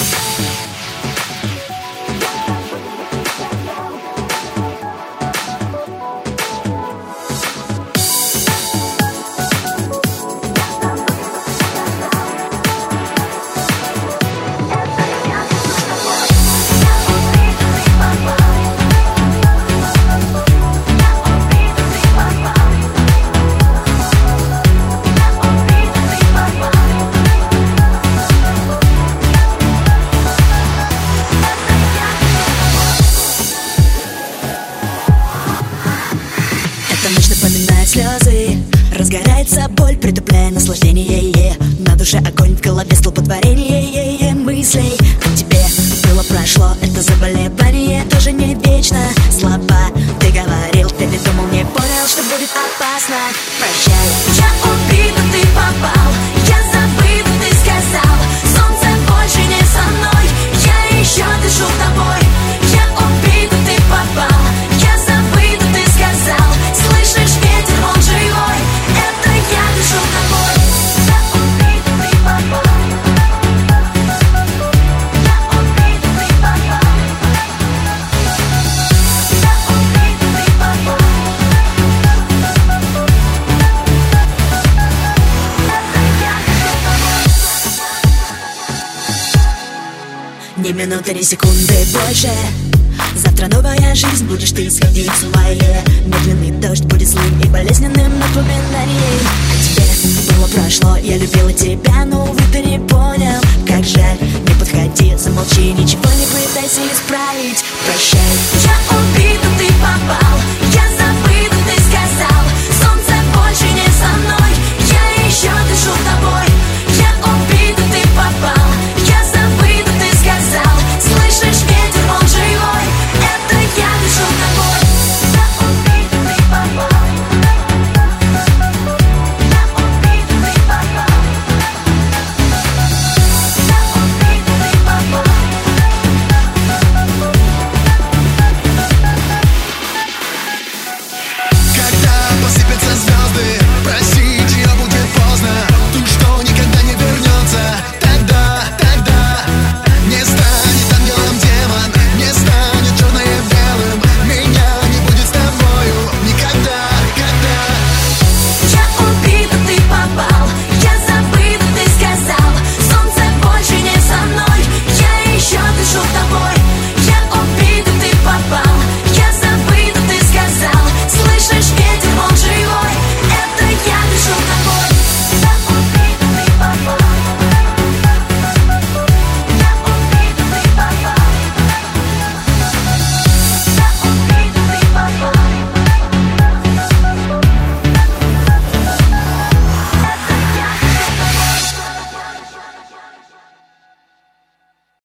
Ночь напоминает слезы, разгорается боль, притупляя наслаждение. На душе огонь, в голове столпотворение мыслей. О тебе было, прошло, это заболевание тоже не вечно. Слова ты говорил, передумал, не понял, что будет опасно. Прощай, я убита, ты попал, я забыта, ты сказал. Солнце больше не со мной, я еще дышу тобой. Я убита, ты попал, я забыта, ты сказал. Слышишь ветер, он живой, это я дышу тобой. Я убита, ты попал, я убита, ты попал, я убита, ты попал. Ни минуты, ни секунды больше. Завтра новая жизнь, будешь ты сходить с ума. Медленный дождь будет злым и болезненным напоминанием. А тебе было, прошло, я любила тебя, но, увы, ты не понял. Как жаль, не подходи, замолчи, ничего не пытайся исправить. Прощай.